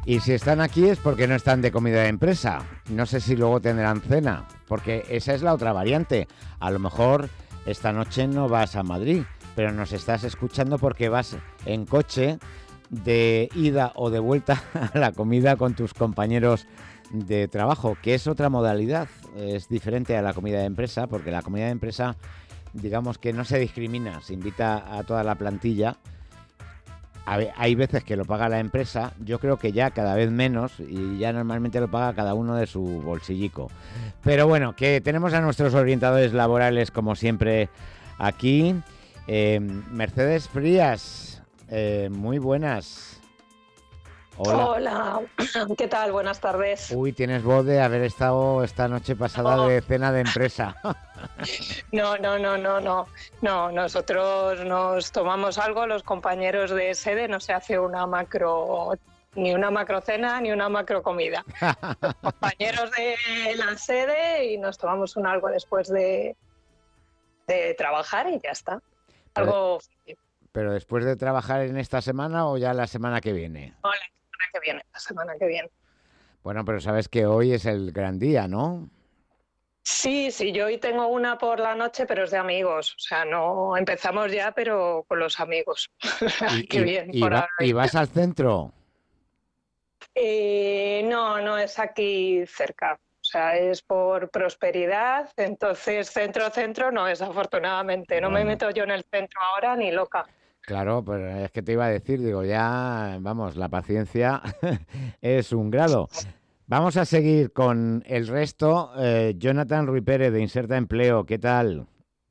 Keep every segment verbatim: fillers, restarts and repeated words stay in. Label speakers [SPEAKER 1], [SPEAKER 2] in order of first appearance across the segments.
[SPEAKER 1] Y si están aquí es porque no están de comida de empresa. No sé si luego tendrán cena, porque esa es la otra variante. A lo mejor esta noche no vas a Madrid, pero nos estás escuchando porque vas en coche de ida o de vuelta a la comida con tus compañeros de trabajo, que es otra modalidad. Es diferente a la comida de empresa, porque la comida de empresa, digamos que no se discrimina, se invita a toda la plantilla. Hay veces que lo paga la empresa, yo creo que ya cada vez menos, y ya normalmente lo paga cada uno de su bolsillico. Pero bueno, que tenemos a nuestros orientadores laborales como siempre aquí. eh, Mercedes Frías, eh, muy buenas.
[SPEAKER 2] Hola. Hola, ¿qué tal? Buenas tardes.
[SPEAKER 1] Uy, tienes voz de haber estado esta noche pasada no. de cena de empresa.
[SPEAKER 2] No, no, no, no, no. No, nosotros nos tomamos algo, los compañeros de sede, no se hace una macro, ni una macro cena, ni una macro comida. Los compañeros de la sede y nos tomamos un algo después de, de trabajar y ya está. Algo.
[SPEAKER 1] Pero, pero después de trabajar en esta semana o ya la semana que viene.
[SPEAKER 2] Hola. Que viene, la semana que viene.
[SPEAKER 1] Bueno, pero sabes que hoy es el gran día, ¿no?
[SPEAKER 2] Sí, sí, yo hoy tengo una por la noche, pero es de amigos. O sea, no empezamos ya, pero con los amigos.
[SPEAKER 1] Y,
[SPEAKER 2] Qué
[SPEAKER 1] y,
[SPEAKER 2] bien.
[SPEAKER 1] Y, va, ¿Y vas al centro?
[SPEAKER 2] Eh, no, no es aquí cerca. O sea, es por Prosperidad. Entonces, centro, centro no es, afortunadamente. No bueno. me meto yo en el centro ahora ni loca.
[SPEAKER 1] Claro, pero es que te iba a decir, digo, ya, vamos, la paciencia es un grado. Vamos a seguir con el resto. Eh, Jonathan Ruiz Pérez, de Inserta Empleo, ¿qué tal?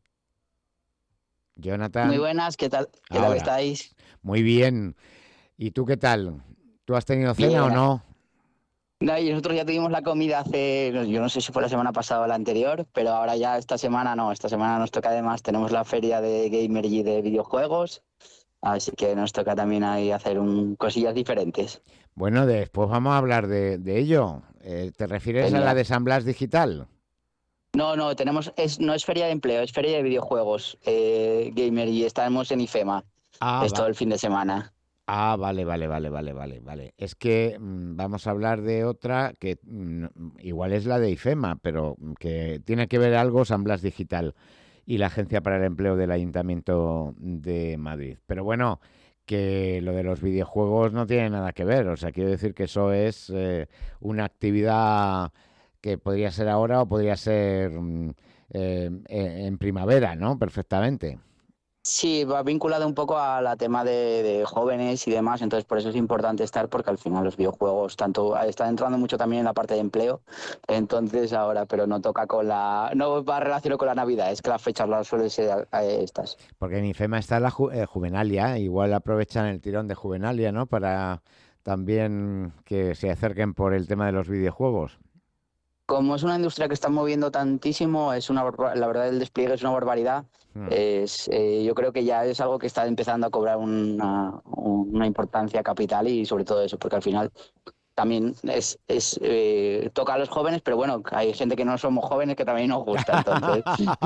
[SPEAKER 1] Jonathan.
[SPEAKER 3] Muy buenas, ¿qué tal? ¿Qué tal estáis?
[SPEAKER 1] Muy bien. ¿Y tú qué tal? ¿Tú has tenido cena bien. o no?
[SPEAKER 3] No, y nosotros ya tuvimos la comida hace, yo no sé si fue la semana pasada o la anterior, pero ahora ya esta semana no, esta semana nos toca además, tenemos la feria de Gamergy de videojuegos. Así que nos toca también ahí hacer un, cosillas diferentes.
[SPEAKER 1] Bueno, después vamos a hablar de, de ello. Eh, ¿Te refieres Genial. a la de San Blas Digital?
[SPEAKER 3] No, no, tenemos, es, no es feria de empleo, es feria de videojuegos, eh, Gamer, y estamos en IFEMA. Ah, es va. todo el fin de semana.
[SPEAKER 1] Ah, vale, vale, vale, vale, vale, vale. Es que mmm, vamos a hablar de otra que mmm, igual es la de IFEMA, pero que tiene que ver algo San Blas Digital y la Agencia para el Empleo del Ayuntamiento de Madrid. Pero bueno, que lo de los videojuegos no tiene nada que ver. O sea, quiero decir que eso es eh, una actividad que podría ser ahora o podría ser eh, en primavera, ¿no? Perfectamente.
[SPEAKER 3] Sí, va vinculado un poco a la tema de, de jóvenes y demás, entonces por eso es importante estar, porque al final los videojuegos tanto están entrando mucho también en la parte de empleo, entonces ahora, pero no toca con la, no va relacionado con la Navidad, es que las fechas las suelen ser estas.
[SPEAKER 1] Porque en IFEMA está la ju eh, Juvenalia, igual aprovechan el tirón de Juvenalia, ¿no? Para también que se acerquen por el tema de los videojuegos.
[SPEAKER 3] Como es una industria que está moviendo tantísimo, es una la verdad el despliegue es una barbaridad. Hmm. Es, eh, yo creo que ya es algo que está empezando a cobrar una, una importancia capital y sobre todo eso, porque al final también es, es eh, toca a los jóvenes, pero bueno, hay gente que no somos jóvenes que también nos gusta, entonces.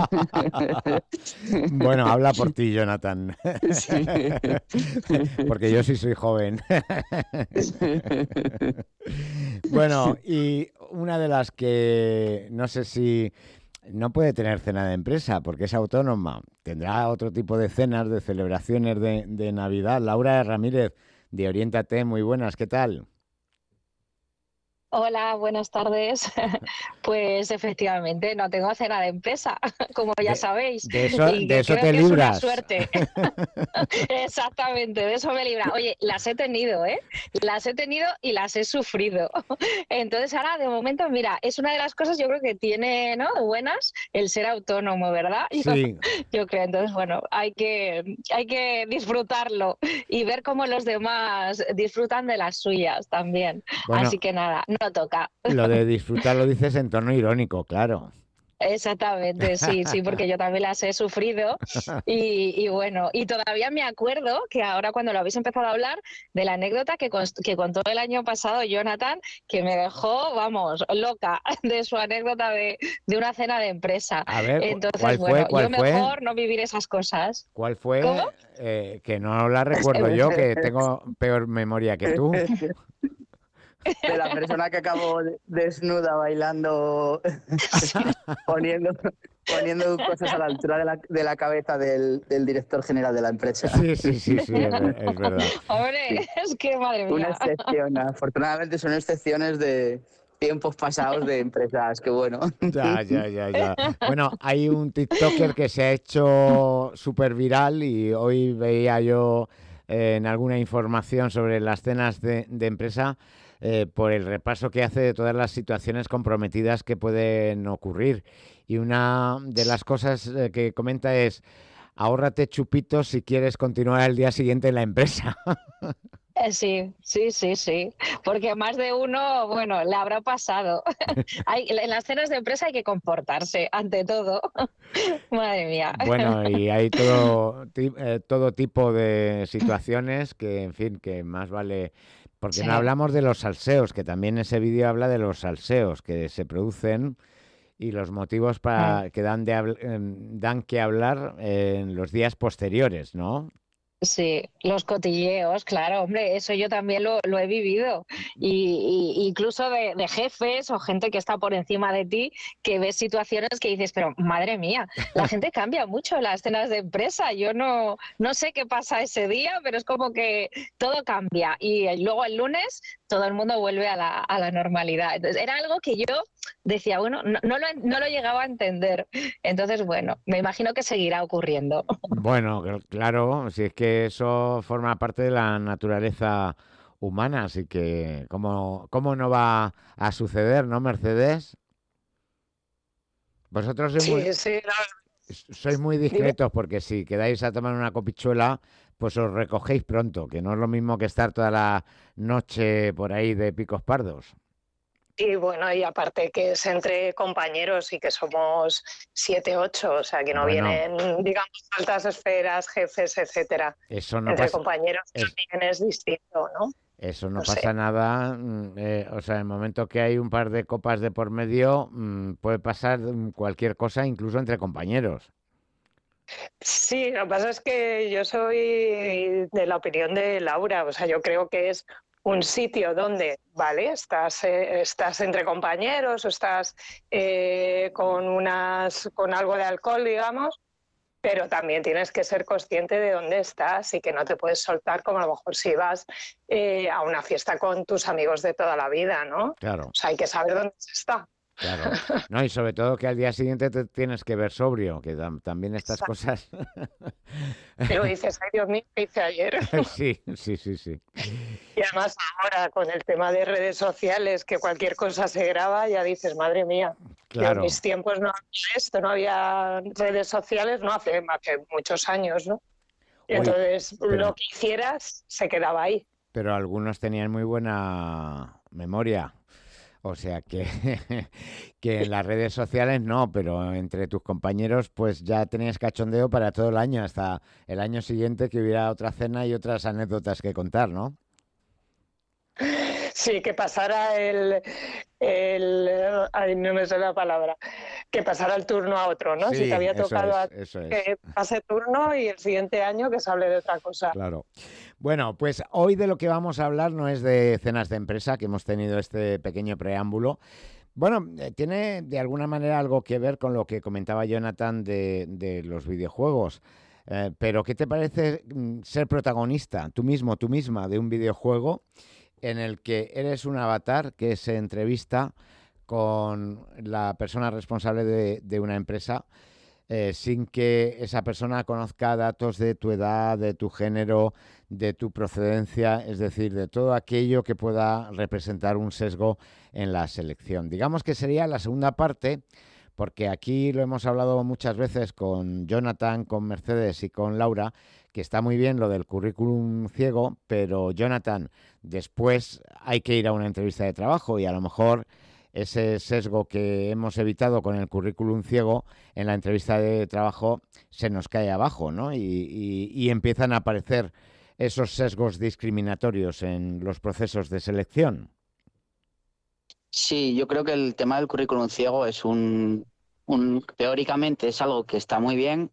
[SPEAKER 1] Bueno, habla por ti, Jonathan. Sí. Porque yo sí soy joven. Bueno, y una de las que no sé si no puede tener cena de empresa porque es autónoma, tendrá otro tipo de cenas, de celebraciones de, de Navidad. Laura Ramírez, de Oriéntate, muy buenas, ¿qué tal?
[SPEAKER 4] Hola, buenas tardes. Pues efectivamente no tengo cena de empresa, como ya
[SPEAKER 1] de,
[SPEAKER 4] sabéis.
[SPEAKER 1] De eso,
[SPEAKER 4] y
[SPEAKER 1] de eso
[SPEAKER 4] creo
[SPEAKER 1] te
[SPEAKER 4] que
[SPEAKER 1] libras.
[SPEAKER 4] Es una suerte. Exactamente, de eso me libra. Oye, las he tenido, ¿eh? Las he tenido y las he sufrido. Entonces ahora, de momento, mira, es una de las cosas yo creo que tiene, ¿no? buenas el ser autónomo, ¿verdad?
[SPEAKER 1] Sí.
[SPEAKER 4] Yo, yo creo. Entonces, bueno, hay que, hay que disfrutarlo y ver cómo los demás disfrutan de las suyas también.
[SPEAKER 1] Bueno,
[SPEAKER 4] así que nada, no toca.
[SPEAKER 1] Lo de disfrutar lo dices en tono irónico, claro.
[SPEAKER 4] Exactamente, sí, sí, porque yo también las he sufrido y, y bueno, y todavía me acuerdo que ahora cuando lo habéis empezado a hablar de la anécdota que, que contó el año pasado Jonathan, que me dejó, vamos, loca de su anécdota de, de una cena de empresa.
[SPEAKER 1] A ver,
[SPEAKER 4] entonces,
[SPEAKER 1] ¿cuál
[SPEAKER 4] bueno,
[SPEAKER 1] fue? ¿Cuál
[SPEAKER 4] yo
[SPEAKER 1] fue?
[SPEAKER 4] mejor no vivir esas cosas.
[SPEAKER 1] ¿Cuál fue?
[SPEAKER 4] ¿Cómo?
[SPEAKER 1] Eh, que no la recuerdo yo, que tengo peor memoria que tú.
[SPEAKER 3] de la persona que acabó desnuda bailando, poniendo, poniendo cosas a la altura de la, de la cabeza del, del director general de la empresa.
[SPEAKER 1] Sí, sí, sí, sí, es, es verdad.
[SPEAKER 4] Hombre,
[SPEAKER 3] Sí.
[SPEAKER 4] es que madre
[SPEAKER 3] Una
[SPEAKER 4] mía.
[SPEAKER 3] excepción, afortunadamente son excepciones de tiempos pasados de empresas, que bueno.
[SPEAKER 1] Ya, ya, ya, ya. Bueno, hay un TikToker que se ha hecho súper viral y hoy veía yo eh, en alguna información sobre las cenas de, de empresa eh, por el repaso que hace de todas las situaciones comprometidas que pueden ocurrir. Y una de las cosas eh, que comenta es, ahórrate chupitos si quieres continuar al día siguiente en la empresa.
[SPEAKER 4] Eh, Sí, sí, sí, sí, porque más de uno, bueno, le habrá pasado. Hay, en las cenas de empresa hay que comportarse, ante todo. Madre mía.
[SPEAKER 1] Bueno, y hay todo, ti- eh, todo tipo de situaciones que, en fin, que más vale... Porque no
[SPEAKER 4] Sí,
[SPEAKER 1] hablamos de los salseos, que también ese vídeo habla de los salseos que se producen y los motivos
[SPEAKER 4] mm,
[SPEAKER 1] para que dan, de habl- em, dan que hablar en los días posteriores, ¿no?
[SPEAKER 4] sí, los cotilleos, claro, hombre, eso yo también lo, lo he vivido. Y, y incluso de, de jefes o gente que está por encima de ti, que ves situaciones que dices, pero madre mía, la gente cambia mucho en las cenas de empresa. Yo no, no sé qué pasa ese día, pero es como que todo cambia. Y luego el lunes todo el mundo vuelve a la, a la normalidad. Entonces, era algo que yo decía, bueno, no, no lo, no lo llegaba a entender. Entonces, bueno, me imagino que seguirá ocurriendo.
[SPEAKER 1] Bueno, cl- claro, si es que eso forma parte de la naturaleza humana, así que ¿cómo, cómo no va a suceder, no, Mercedes? Vosotros sois muy,
[SPEAKER 2] Sí, sí, no,
[SPEAKER 1] sois muy
[SPEAKER 2] dime.
[SPEAKER 1] discretos porque si quedáis a tomar una copichuela, pues os recogéis pronto, que no es lo mismo que estar toda la noche por ahí de picos pardos.
[SPEAKER 2] Y bueno, y aparte que es entre compañeros y que somos siete, ocho, o sea, que no
[SPEAKER 1] Bueno,
[SPEAKER 2] vienen, digamos, altas esferas, jefes, etcétera.
[SPEAKER 1] eso no
[SPEAKER 2] Entre
[SPEAKER 1] pasa,
[SPEAKER 2] compañeros
[SPEAKER 1] es,
[SPEAKER 2] también es distinto, ¿no?
[SPEAKER 1] eso no
[SPEAKER 2] No
[SPEAKER 1] pasa
[SPEAKER 2] sé.
[SPEAKER 1] nada. mm, eh, o sea, en el momento que hay un par de copas de por medio, mm, puede pasar mm, cualquier cosa, incluso entre compañeros.
[SPEAKER 2] Sí, lo que pasa es que yo soy de la opinión de Laura, o sea, yo creo que es un sitio donde, vale, estás, eh, estás entre compañeros o estás eh, con, unas, con algo de alcohol, digamos, pero también tienes que ser consciente de dónde estás y que no te puedes soltar como a lo mejor si vas eh, a una fiesta con tus amigos de toda la vida, ¿no? O
[SPEAKER 1] Claro,
[SPEAKER 2] sea, hay que saber dónde se está.
[SPEAKER 1] claro. No, y sobre todo que al día siguiente te tienes que ver sobrio, que tam- también estas cosas.
[SPEAKER 2] Y luego dices, ay Dios mío, ¿qué hice ayer?
[SPEAKER 1] Sí, sí, sí, sí.
[SPEAKER 2] Y además ahora con el tema de redes sociales, que cualquier cosa se graba, ya dices, madre mía, yo en
[SPEAKER 1] Claro,
[SPEAKER 2] mis tiempos no había esto, no había redes sociales, no hace, hace muchos años, ¿no? Y
[SPEAKER 1] uy,
[SPEAKER 2] entonces lo
[SPEAKER 1] pero,
[SPEAKER 2] que hicieras se quedaba ahí.
[SPEAKER 1] pero algunos tenían muy buena memoria. O sea que, que en las redes sociales no, pero entre tus compañeros pues ya tenías cachondeo para todo el año, hasta el año siguiente que hubiera otra cena y otras anécdotas que contar, ¿no?
[SPEAKER 2] Sí, que pasara el, el, ay, no me sé la palabra, que pasara el turno a otro, ¿no? Si te
[SPEAKER 1] Sí,
[SPEAKER 2] había
[SPEAKER 1] eso
[SPEAKER 2] tocado
[SPEAKER 1] es,
[SPEAKER 2] a ti,
[SPEAKER 1] eso es,
[SPEAKER 2] que pase turno y el siguiente año que se hable de otra cosa.
[SPEAKER 1] claro. Bueno, pues hoy de lo que vamos a hablar no es de cenas de empresa, que hemos tenido este pequeño preámbulo. Bueno, eh, tiene de alguna manera algo que ver con lo que comentaba Jonathan de, de los videojuegos. Eh, pero ¿qué te parece mm, ser protagonista, tú mismo, tú misma, de un videojuego en el que eres un avatar que se entrevista con la persona responsable de, de una empresa eh, sin que esa persona conozca datos de tu edad, de tu género, de tu procedencia, es decir, de todo aquello que pueda representar un sesgo en la selección? Digamos que sería la segunda parte, porque aquí lo hemos hablado muchas veces con Jonathan, con Mercedes y con Laura, que está muy bien lo del currículum ciego, pero Jonathan, después hay que ir a una entrevista de trabajo y a lo mejor ese sesgo que hemos evitado con el currículum ciego en la entrevista de trabajo se nos cae abajo, ¿no? Y, y- y empiezan a aparecer esos sesgos discriminatorios en los procesos de selección.
[SPEAKER 3] Sí, yo creo que el tema del currículum ciego es un, un, teóricamente es algo que está muy bien,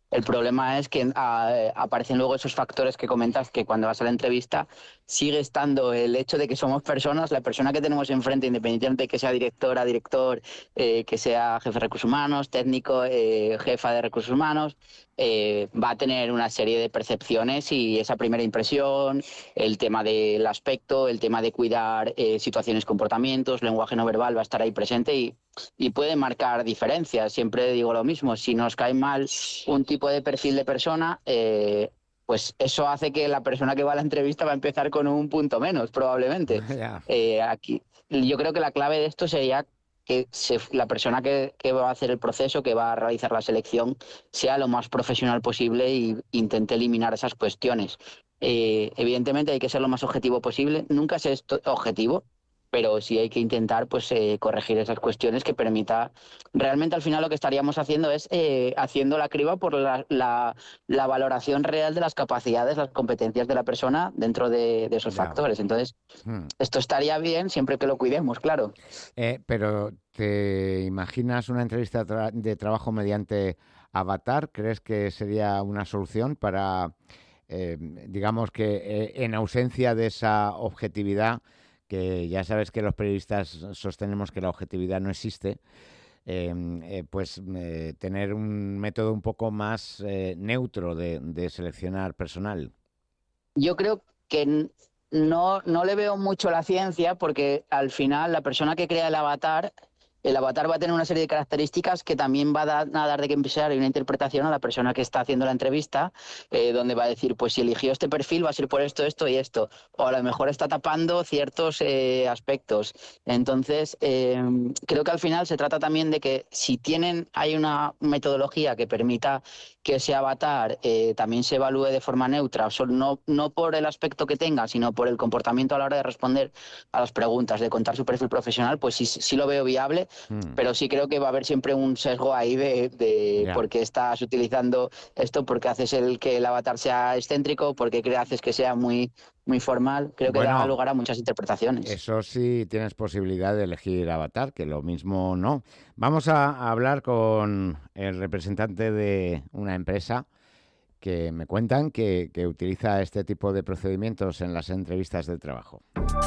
[SPEAKER 3] El problema es que a, aparecen luego esos factores que comentas, que cuando vas a la entrevista sigue estando el hecho de que somos personas, la persona que tenemos enfrente, independientemente de que sea directora, director, eh, que sea jefe de recursos humanos, técnico, eh, jefa de recursos humanos, eh, va a tener una serie de percepciones y esa primera impresión, el tema del aspecto, el tema de cuidar eh, situaciones, comportamientos, lenguaje no verbal va a estar ahí presente y y puede marcar diferencias. Siempre digo lo mismo, si nos cae mal un tipo de perfil de persona, eh, pues eso hace que la persona que va a la entrevista va a empezar con un punto menos, probablemente.
[SPEAKER 1] Yeah.
[SPEAKER 3] Eh, aquí, yo creo que la clave de esto sería que se, la persona que, que va a hacer el proceso, que va a realizar la selección, sea lo más profesional posible e intente eliminar esas cuestiones. Eh, evidentemente hay que ser lo más objetivo posible. Nunca se es objetivo, pero sí hay que intentar pues eh, corregir esas cuestiones que permita. Realmente al final lo que estaríamos haciendo es eh, haciendo la criba por la, la, la valoración real de las capacidades, las competencias de la persona dentro de, de esos
[SPEAKER 1] Ya.
[SPEAKER 3] factores. Entonces,
[SPEAKER 1] Hmm.
[SPEAKER 3] esto estaría bien siempre que lo cuidemos, claro.
[SPEAKER 1] Eh, pero ¿te imaginas una entrevista tra- de trabajo mediante avatar? ¿Crees que sería una solución para, eh, digamos que eh, en ausencia de esa objetividad, que ya sabes que los periodistas sostenemos que la objetividad no existe, eh, eh, pues eh, tener un método un poco más eh, neutro de, de seleccionar personal?
[SPEAKER 3] Yo creo que no, no le veo mucho la ciencia porque al final la persona que crea el avatar, el avatar va a tener una serie de características que también va a dar, a dar de que empezar una interpretación a la persona que está haciendo la entrevista, eh, donde va a decir, pues si eligió este perfil va a ser por esto, esto y esto, o a lo mejor está tapando ciertos eh, aspectos. Entonces, eh, creo que al final se trata también de que si tienen, hay una metodología que permita que ese avatar eh, también se evalúe de forma neutra, no, no por el aspecto que tenga, sino por el comportamiento a la hora de responder a las preguntas, de contar su perfil profesional, pues sí, sí lo veo viable,
[SPEAKER 1] Hmm.
[SPEAKER 3] pero sí creo que va a haber siempre un sesgo ahí de, de
[SPEAKER 1] Ya.
[SPEAKER 3] por qué estás utilizando esto, porque haces el que el avatar sea excéntrico, porque haces que sea muy, muy formal. Creo que da
[SPEAKER 1] Bueno,
[SPEAKER 3] lugar a muchas interpretaciones.
[SPEAKER 1] eso sí tienes posibilidad de elegir avatar, que lo mismo no. Vamos a, a hablar con el representante de una empresa que me cuentan que, que utiliza este tipo de procedimientos en las entrevistas de trabajo.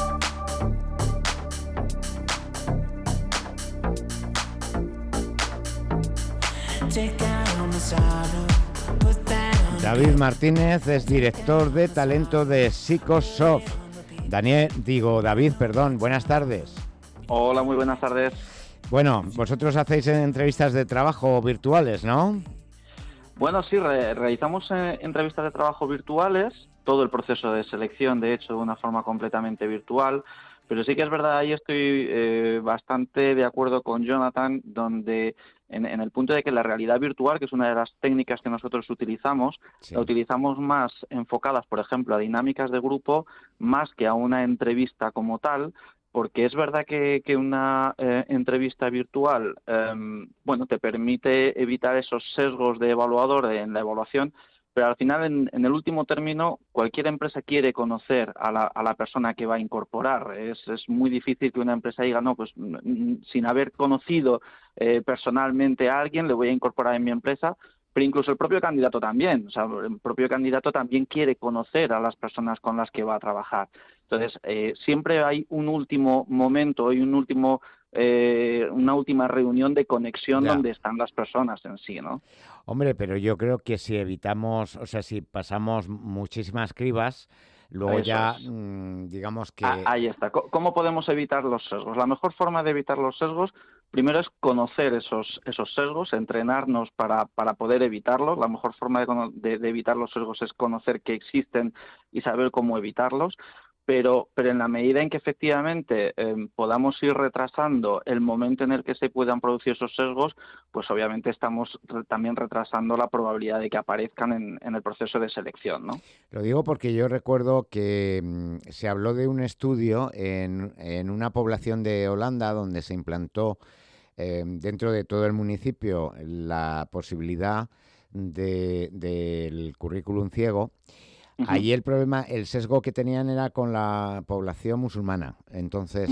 [SPEAKER 1] David Martínez es director de talento de Psicosoft. Daniel, digo, David, perdón, buenas tardes.
[SPEAKER 5] Hola, muy buenas tardes.
[SPEAKER 1] Bueno, vosotros hacéis entrevistas de trabajo virtuales, ¿no?
[SPEAKER 5] Bueno, sí, re realizamos eh, entrevistas de trabajo virtuales, todo el proceso de selección, de hecho, de una forma completamente virtual, pero sí que es verdad, ahí estoy eh, bastante de acuerdo con Jonathan, donde en, en el punto de que la realidad virtual, que es una de las técnicas que nosotros utilizamos,
[SPEAKER 1] Sí.
[SPEAKER 5] la utilizamos más enfocadas, por ejemplo, a dinámicas de grupo, más que a una entrevista como tal, porque es verdad que, que una eh, entrevista virtual, eh, bueno, te permite evitar esos sesgos de evaluador en la evaluación, pero al final, en, en el último término, cualquier empresa quiere conocer a la, a la persona que va a incorporar. Es, es muy difícil que una empresa diga, no, pues sin haber conocido eh, personalmente a alguien, le voy a incorporar en mi empresa, pero incluso el propio candidato también. O sea, el propio candidato también quiere conocer a las personas con las que va a trabajar. Entonces, eh, siempre hay un último momento y un último, eh, una última reunión de conexión
[SPEAKER 1] Ya.
[SPEAKER 5] donde están las personas en sí, ¿no?
[SPEAKER 1] Hombre, pero yo creo que si evitamos, o sea, si pasamos muchísimas cribas, luego
[SPEAKER 5] Eso
[SPEAKER 1] ya,
[SPEAKER 5] es.
[SPEAKER 1] mmm, digamos que...
[SPEAKER 5] Ah, ahí está. ¿Cómo podemos evitar los sesgos? La mejor forma de evitar los sesgos, primero, es conocer esos, esos sesgos, entrenarnos para, para poder evitarlos. La mejor forma de, de, de evitar los sesgos es conocer que existen y saber cómo evitarlos. Pero, pero en la medida en que efectivamente eh, podamos ir retrasando el momento en el que se puedan producir esos sesgos, pues obviamente estamos re también retrasando la probabilidad de que aparezcan en, en el proceso de selección, ¿no?
[SPEAKER 1] Lo digo porque yo recuerdo que mmm, se habló de un estudio en, en una población de Holanda donde se implantó eh, dentro de todo el municipio la posibilidad de, del currículum ciego.
[SPEAKER 5] Uh-huh.
[SPEAKER 1] Allí el problema, el sesgo que tenían era con la población musulmana. Entonces,
[SPEAKER 5] Uh-huh.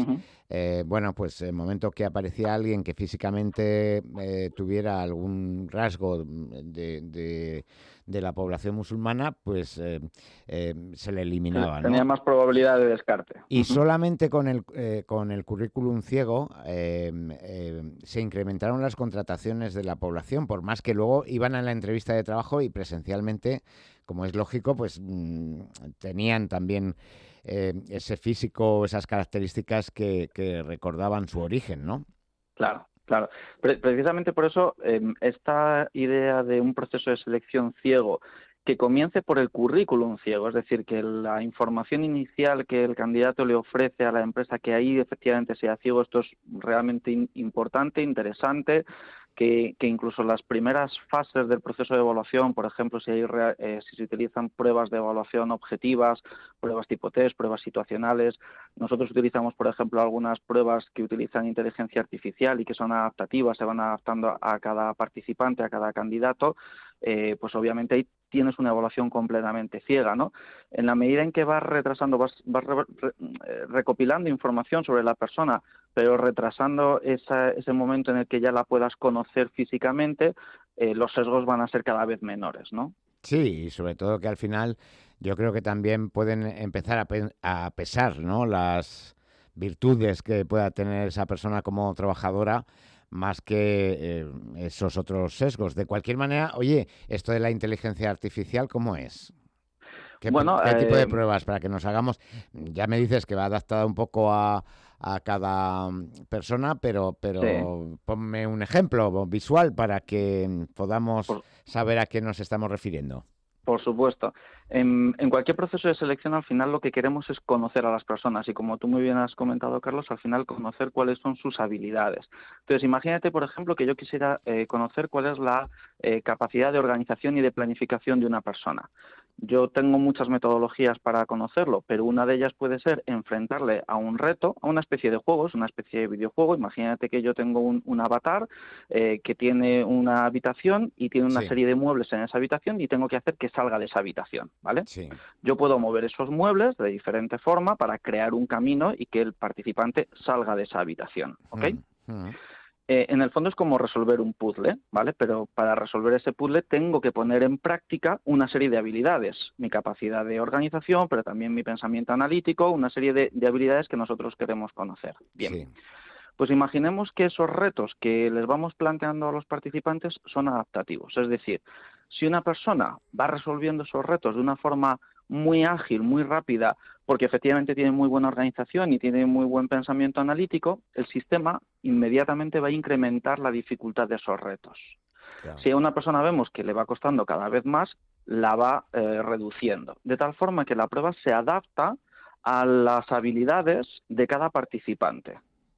[SPEAKER 1] eh, bueno, pues el momento que aparecía alguien que físicamente eh, tuviera algún rasgo de, de, de la población musulmana, pues eh, eh, se le eliminaba, ¿no?
[SPEAKER 5] Tenía más probabilidad de descarte.
[SPEAKER 1] Y
[SPEAKER 5] Ujú.
[SPEAKER 1] solamente con el, eh, con el currículum ciego eh, eh, se incrementaron las contrataciones de la población, por más que luego iban a la entrevista de trabajo y presencialmente, como es lógico, pues mmm, tenían también eh, ese físico, esas características que, que recordaban su origen, ¿no?
[SPEAKER 5] Claro, claro. Pre- precisamente por eso, eh, esta idea de un proceso de selección ciego que comience por el currículum ciego, es decir, que la información inicial que el candidato le ofrece a la empresa, que ahí efectivamente sea ciego, esto es realmente in- importante, interesante, que, que incluso las primeras fases del proceso de evaluación, por ejemplo, si, hay rea- eh, si se utilizan pruebas de evaluación objetivas, pruebas tipo test, pruebas situacionales, nosotros utilizamos, por ejemplo, algunas pruebas que utilizan inteligencia artificial y que son adaptativas, se van adaptando a cada participante, a cada candidato, eh, pues obviamente ahí tienes una evaluación completamente ciega, ¿no? En la medida en que vas retrasando, vas, vas re, re, recopilando información sobre la persona, pero retrasando esa, ese momento en el que ya la puedas conocer físicamente, eh, los sesgos van a ser cada vez menores, ¿no?
[SPEAKER 1] Sí, y sobre todo que al final yo creo que también pueden empezar a, pe a pesar, ¿no?, las virtudes que pueda tener esa persona como trabajadora, más que eh, esos otros sesgos. De cualquier manera, oye, esto de la inteligencia artificial, ¿cómo es? ¿Qué,
[SPEAKER 5] Bueno,
[SPEAKER 1] qué tipo de
[SPEAKER 5] eh,
[SPEAKER 1] pruebas para que nos hagamos? Ya me dices que va adaptada un poco a, a cada persona, pero,
[SPEAKER 5] sí,
[SPEAKER 1] pero ponme un ejemplo visual para que podamos
[SPEAKER 5] por,
[SPEAKER 1] saber a qué nos estamos refiriendo.
[SPEAKER 5] Por supuesto. En, en cualquier proceso de selección, al final lo que queremos es conocer a las personas y, como tú muy bien has comentado, Carlos, al final conocer cuáles son sus habilidades. Entonces, imagínate, por ejemplo, que yo quisiera eh, conocer cuál es la eh, capacidad de organización y de planificación de una persona. Yo tengo muchas metodologías para conocerlo, pero una de ellas puede ser enfrentarle a un reto, a una especie de juego, es una especie de videojuego. Imagínate que yo tengo un, un avatar eh, que tiene una habitación y tiene una
[SPEAKER 1] Sí,
[SPEAKER 5] serie de muebles en esa habitación y tengo que hacer que salga de esa habitación, ¿vale?
[SPEAKER 1] sí.
[SPEAKER 5] Yo puedo mover esos muebles de diferente forma para crear un camino y que el participante salga de esa habitación, ¿ok?
[SPEAKER 1] Mm, mm.
[SPEAKER 5] Eh, en el fondo es como resolver un puzzle, ¿vale? Pero para resolver ese puzzle tengo que poner en práctica una serie de habilidades, mi capacidad de organización, pero también mi pensamiento analítico, una serie de, de habilidades que nosotros queremos conocer. Bien,
[SPEAKER 1] Sí,
[SPEAKER 5] pues imaginemos que esos retos que les vamos planteando a los participantes son adaptativos, es decir, si una persona va resolviendo esos retos de una forma muy ágil, muy rápida, porque efectivamente tiene muy buena organización y tiene muy buen pensamiento analítico, el sistema inmediatamente va a incrementar la dificultad de esos retos.
[SPEAKER 1] claro.
[SPEAKER 5] Si a una persona vemos que le va costando cada vez más, la va eh, reduciendo, de tal forma que la prueba se adapta a las habilidades de cada participante.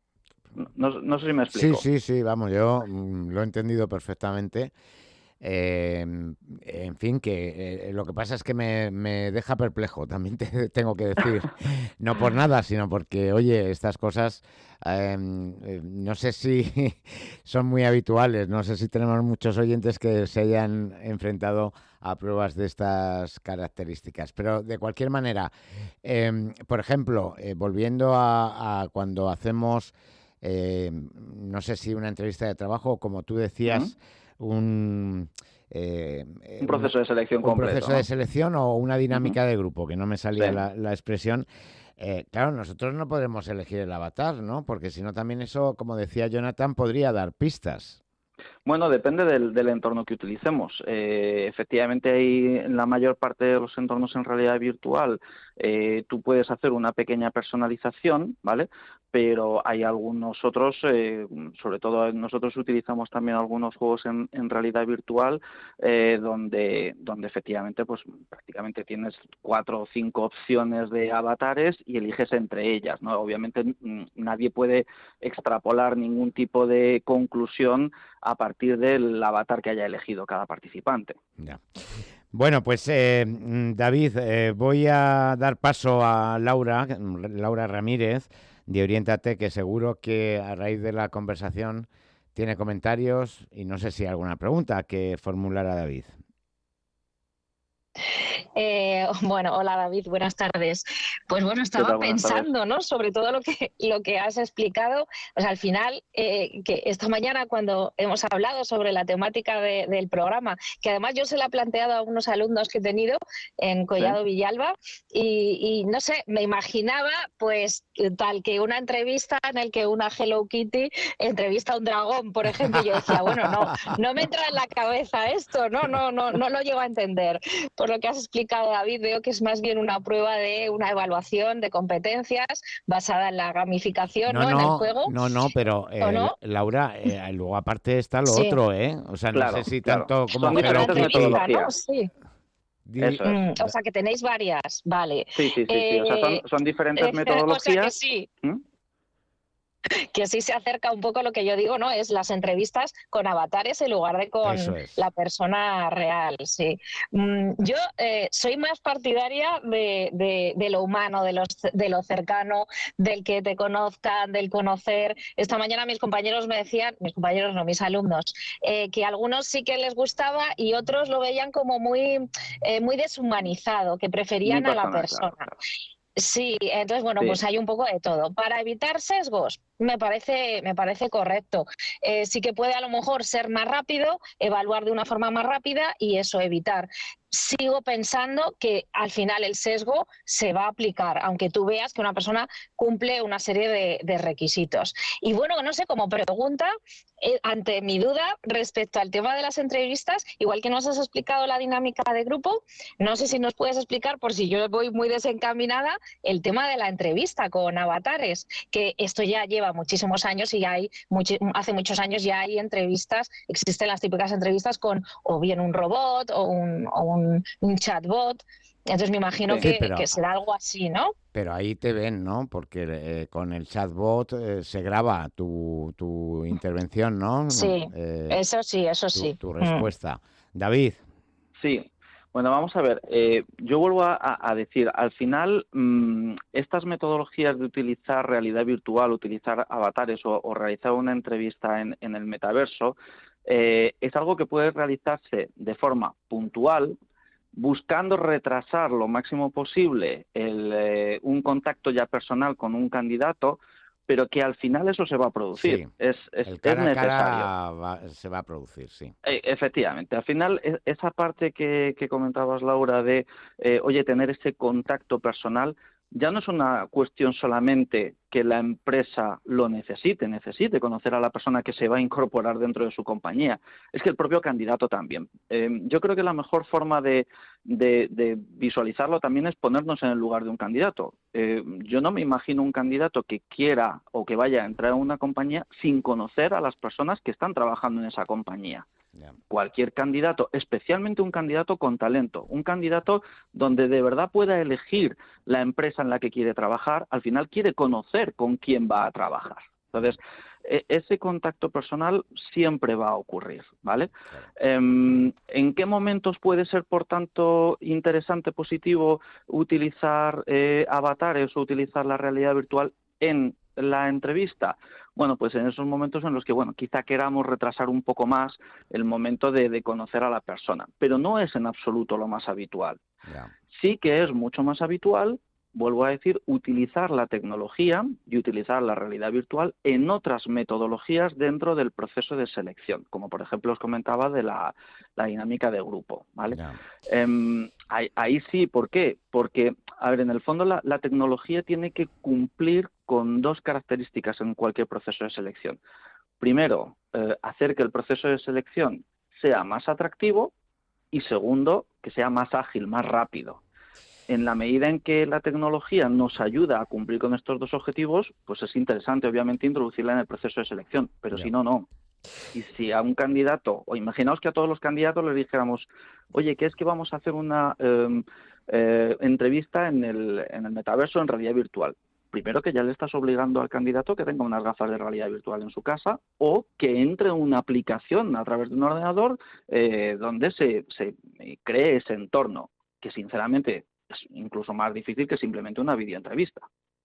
[SPEAKER 5] No, no sé si me
[SPEAKER 1] Sí,
[SPEAKER 5] explico.
[SPEAKER 1] sí, sí, vamos, yo mm, lo he entendido perfectamente. Eh, en fin, que eh, lo que pasa es que me, me deja perplejo, también te tengo que decir. No por nada, sino porque, oye, estas cosas eh, eh, no sé si son muy habituales, no sé si tenemos muchos oyentes que se hayan enfrentado a pruebas de estas características. Pero de cualquier manera, eh, por ejemplo, eh, volviendo a, a cuando hacemos, eh, no sé si una entrevista de trabajo o, como tú
[SPEAKER 5] ¿Mm?
[SPEAKER 1] decías, un, eh,
[SPEAKER 5] Un
[SPEAKER 1] eh, una-
[SPEAKER 5] proceso de selección
[SPEAKER 1] un
[SPEAKER 5] completo,
[SPEAKER 1] proceso de
[SPEAKER 5] ¿no?
[SPEAKER 1] selección o una
[SPEAKER 5] Ujú.
[SPEAKER 1] dinámica de grupo, que no me
[SPEAKER 5] Sí.
[SPEAKER 1] salía la, la expresión. Eh, claro, nosotros no podemos elegir el avatar, ¿no? Porque si no, también eso, como decía Jonathan, podría dar pistas.
[SPEAKER 5] Bueno, depende del, del entorno que utilicemos. Eh, efectivamente, hay, en la mayor parte de los entornos en realidad virtual, eh, tú puedes hacer una pequeña personalización, ¿vale? Pero hay algunos otros, eh, sobre todo nosotros utilizamos también algunos juegos en, en realidad virtual, eh, donde, donde efectivamente, pues prácticamente tienes cuatro o cinco opciones de avatares y eliges entre ellas, ¿no? Obviamente mm, nadie puede extrapolar ningún tipo de conclusión a partir del avatar que haya elegido cada participante.
[SPEAKER 1] Ya. Bueno, pues eh, mm, David, eh, voy a dar paso a Laura, mm, Laura Ramírez, de Oriéntate, que seguro que a raíz de la conversación tiene comentarios y no sé si alguna pregunta que formular a David.
[SPEAKER 4] Eh, bueno, hola David, buenas tardes. Pues bueno, estaba pensando, ¿no? Sobre todo lo que, lo que has explicado. O sea, al final, eh, que esta mañana cuando hemos hablado sobre la temática de, del programa, que además yo se la he planteado a unos alumnos que he tenido en Collado ¿Sí? Villalba, y, y no sé, me imaginaba pues tal que una entrevista en el que una Hello Kitty entrevista a un dragón, por ejemplo, y yo decía, bueno, no, no me entra en la cabeza esto, no, no, no, no lo llego a entender. Por lo que has explicado, David, veo que es más bien una prueba de una evaluación de competencias basada en la gamificación,
[SPEAKER 1] No,
[SPEAKER 4] ¿no?
[SPEAKER 1] no,
[SPEAKER 4] En el juego.
[SPEAKER 1] no, no, pero eh,
[SPEAKER 4] no?
[SPEAKER 1] Laura, eh, luego aparte está lo
[SPEAKER 4] Sí.
[SPEAKER 1] otro, ¿eh? O sea, no
[SPEAKER 5] Claro,
[SPEAKER 1] sé si
[SPEAKER 5] claro.
[SPEAKER 1] tanto como
[SPEAKER 5] Son
[SPEAKER 4] Bueno, la
[SPEAKER 5] diferentes
[SPEAKER 1] Hello Kitty.
[SPEAKER 5] metodologías.
[SPEAKER 4] ¿no? Sí.
[SPEAKER 1] Di-
[SPEAKER 5] Eso es.
[SPEAKER 4] Mm, o sea, que tenéis varias, vale.
[SPEAKER 5] Sí, sí, sí, sí. O sea, son,
[SPEAKER 4] Eh,
[SPEAKER 5] son diferentes
[SPEAKER 4] eh, o sea, que
[SPEAKER 5] metodologías.
[SPEAKER 4] sí.
[SPEAKER 5] ¿Mm?
[SPEAKER 4] Que sí se acerca un poco a lo que yo digo, ¿no? Es las entrevistas con avatares en lugar de con
[SPEAKER 1] Eso es.
[SPEAKER 4] la persona real, sí. Mm, yo eh, soy más partidaria de, de, de lo humano, de, los, de lo cercano, del que te conozcan, del conocer. Esta mañana mis compañeros me decían, mis compañeros no, mis alumnos, eh, que a algunos sí que les gustaba y otros lo veían como muy, eh, muy deshumanizado, que
[SPEAKER 5] Muy
[SPEAKER 4] preferían a la
[SPEAKER 5] personal,
[SPEAKER 4] persona.
[SPEAKER 5] claro, claro.
[SPEAKER 4] Sí, entonces, bueno,
[SPEAKER 5] Sí.
[SPEAKER 4] pues hay un poco de todo. Para evitar sesgos, me parece, me parece correcto. Eh, sí que puede a lo mejor ser más rápido, evaluar de una forma más rápida y eso evitar. Sigo pensando que al final el sesgo se va a aplicar, aunque tú veas que una persona cumple una serie de, de requisitos. Y bueno, no sé, como pregunta, eh, ante mi duda respecto al tema de las entrevistas, igual que nos has explicado la dinámica de grupo, no sé si nos puedes explicar, por si yo voy muy desencaminada, el tema de la entrevista con avatares, que esto ya lleva muchísimos años y hay muchi- hace muchos años ya hay entrevistas, existen las típicas entrevistas con o bien un robot o un, o un, un chatbot. Entonces me imagino
[SPEAKER 5] Sí.
[SPEAKER 1] Sí,
[SPEAKER 4] que,
[SPEAKER 1] pero,
[SPEAKER 4] que será algo así, ¿no?
[SPEAKER 1] pero ahí te ven, ¿no? Porque eh, con el chatbot eh, se graba tu, tu intervención, ¿no?
[SPEAKER 4] Sí,
[SPEAKER 1] Eh,
[SPEAKER 4] eso sí, eso
[SPEAKER 1] tu,
[SPEAKER 4] sí.
[SPEAKER 1] tu
[SPEAKER 4] Mm.
[SPEAKER 1] respuesta. David,
[SPEAKER 5] Sí, bueno, vamos a ver. Eh, yo vuelvo a, a- a decir, al final, mmm, estas metodologías de utilizar realidad virtual, utilizar avatares o, o realizar una entrevista en, en el metaverso, eh, es algo que puede realizarse de forma puntual, buscando retrasar lo máximo posible el, eh, un contacto ya personal con un candidato, pero que al final eso se va a producir.
[SPEAKER 1] sí,
[SPEAKER 5] Es, es,
[SPEAKER 1] el
[SPEAKER 5] es
[SPEAKER 1] cara a
[SPEAKER 5] necesario.
[SPEAKER 1] cara va- se va a producir, sí.
[SPEAKER 5] Eh, Efectivamente, al final e- esa parte que, que comentabas, Laura, de, eh, oye, tener ese contacto personal, ya no es una cuestión solamente que la empresa lo necesite, necesite conocer a la persona que se va a incorporar dentro de su compañía, es que el propio candidato también. Eh, yo creo que la mejor forma de, de- de visualizarlo también es ponernos en el lugar de un candidato. Eh, yo no me imagino un candidato que quiera o que vaya a entrar a una compañía sin conocer a las personas que están trabajando en esa compañía.
[SPEAKER 1] Ya.
[SPEAKER 5] Cualquier candidato, especialmente un candidato con talento, un candidato donde de verdad pueda elegir la empresa en la que quiere trabajar, al final quiere conocer con quién va a trabajar. Entonces, e- ese contacto personal siempre va a ocurrir, ¿vale?
[SPEAKER 1] Claro.
[SPEAKER 5] Em, ¿En qué momentos puede ser, por tanto, interesante, positivo utilizar eh, avatares o utilizar la realidad virtual en la entrevista? Bueno, pues en esos momentos en los que, bueno, quizá queramos retrasar un poco más el momento de, de conocer a la persona, pero no es en absoluto lo más habitual.
[SPEAKER 1] Ya.
[SPEAKER 5] Sí que es mucho más habitual, vuelvo a decir, utilizar la tecnología y utilizar la realidad virtual en otras metodologías dentro del proceso de selección, como por ejemplo os comentaba de la, la dinámica de grupo, ¿vale?
[SPEAKER 1] Ya.
[SPEAKER 5] Em, ahí, ahí sí, ¿por qué? Porque, a ver, en el fondo la, la tecnología tiene que cumplir con dos características en cualquier proceso de selección. Primero, eh, hacer que el proceso de selección sea más atractivo y segundo, que sea más ágil, más rápido. En la medida en que la tecnología nos ayuda a cumplir con estos dos objetivos, pues es interesante, obviamente, introducirla en el proceso de selección, pero
[SPEAKER 1] Ya.
[SPEAKER 5] si no, no. Y si a un candidato, o imaginaos que a todos los candidatos les dijéramos, oye, ¿qué es que vamos a hacer una eh, eh, entrevista en el, en el metaverso en realidad virtual? Primero que ya le estás obligando al candidato que tenga unas gafas de realidad virtual en su casa o que entre en una aplicación a través de un ordenador eh, donde se, se cree ese entorno, que sinceramente es incluso más difícil que simplemente una videoentrevista.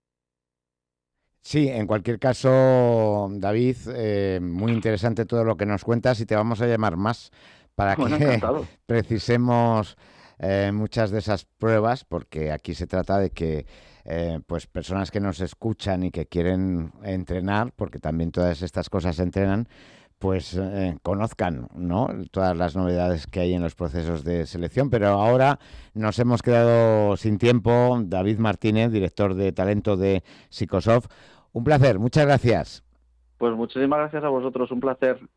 [SPEAKER 1] Sí, en cualquier caso, David, eh, muy interesante todo lo que nos cuentas y te vamos a llamar más para
[SPEAKER 5] Bueno,
[SPEAKER 1] que
[SPEAKER 5] encantado.
[SPEAKER 1] precisemos eh, muchas de esas pruebas, porque aquí se trata de que eh, pues personas que nos escuchan y que quieren entrenar, porque también todas estas cosas se entrenan, pues eh, conozcan, ¿no?, todas las novedades que hay en los procesos de selección. Pero ahora nos hemos quedado sin tiempo. David Martínez, director de talento de Psicosoft, un placer, muchas gracias.
[SPEAKER 5] Pues muchísimas gracias a vosotros, un placer.